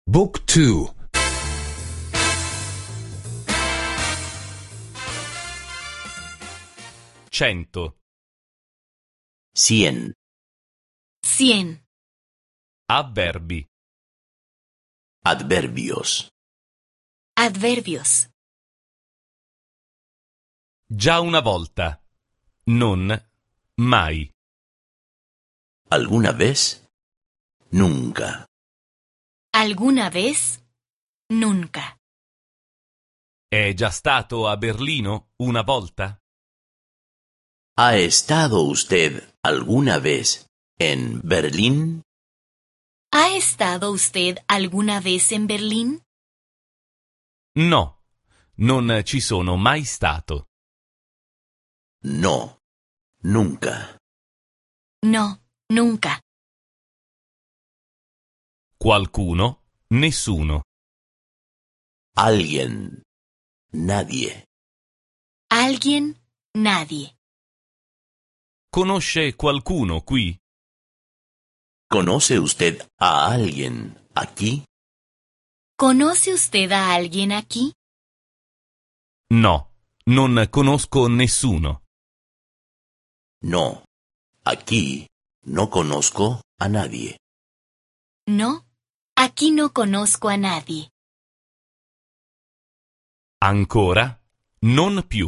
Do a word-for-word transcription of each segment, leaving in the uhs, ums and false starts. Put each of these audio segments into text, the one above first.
Book two. Cento. Cien. Cien. Avverbi. Adverbios. Adverbios. Già una volta. Non. Mai. ¿Alguna vez? Nunca. ¿Alguna vez? Nunca. È già stato a Berlino una volta? ¿Ha estado usted alguna vez en Berlín? ¿Ha estado usted alguna vez en Berlín? No, non ci sono mai stato. No. Nunca. No, nunca. Qualcuno? Nessuno. Alguien. Nadie. ¿Alguien? Nadie. Conosce qualcuno qui? ¿Conoce usted a alguien aquí? ¿Conoce usted a alguien aquí? No, non conosco nessuno. No. Aquí no conozco a nadie. No, aquí no conozco a nadie. Ancora? Non più.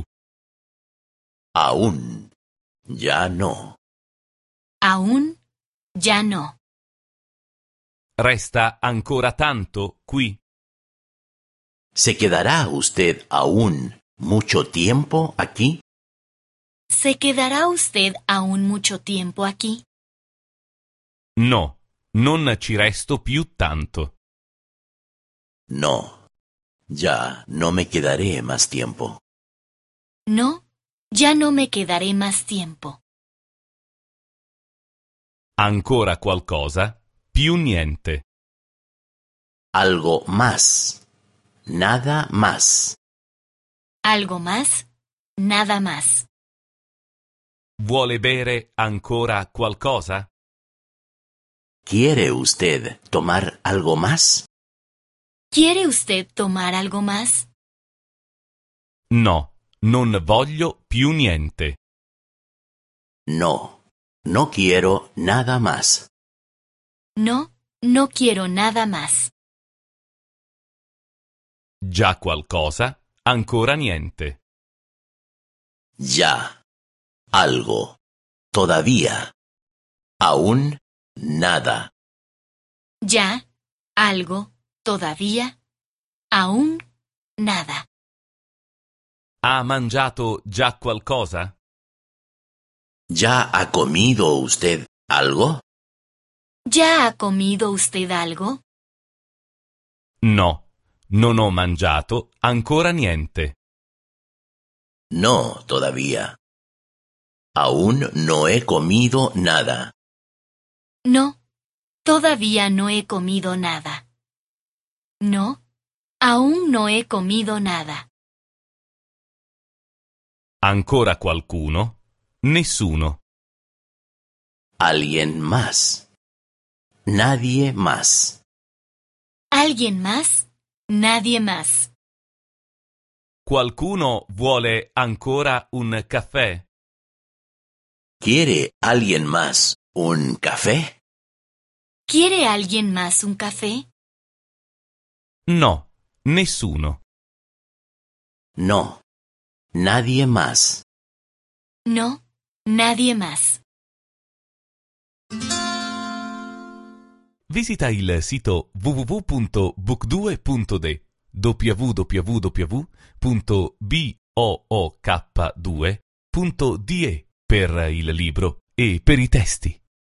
Aún. Ya no. Aún, ya no. Resta ancora tanto qui? ¿Se quedará usted aún mucho tiempo aquí? ¿Se quedará usted aún mucho tiempo aquí? No, non ci resto più tanto. No. Ya no me quedaré más tiempo. No, ya no me quedaré más tiempo. Ancora qualcosa? Più niente. Algo más. Nada más. ¿Algo más? Nada más. Vuole bere ancora qualcosa? ¿Quiere usted tomar algo más? ¿Quiere usted tomar algo más? No, non voglio più niente. No. No quiero nada más. No, no quiero nada más. Già qualcosa? Ancora niente. Ya. Algo. Todavía. Aún nada. Ya, algo, todavía, aún, nada. Ha mangiato già qualcosa? ¿Ya ha comido usted algo? ¿Ya ha comido usted algo? No, non ho mangiato ancora niente. No, todavía. Aún no he comido nada. No, todavía no he comido nada. No, aún no he comido nada. Ancora qualcuno? Nessuno. Alguien más. Nadie más. ¿Alguien más? Nadie más. Qualcuno vuole ancora un caffè? ¿Quiere alguien más un café? ¿Quiere alguien más un café? No, nessuno. No. Nadie más. No, nadie más. Visita il sito w w w punto book due punto d w w w punto book due punto d e per il libro e per i testi.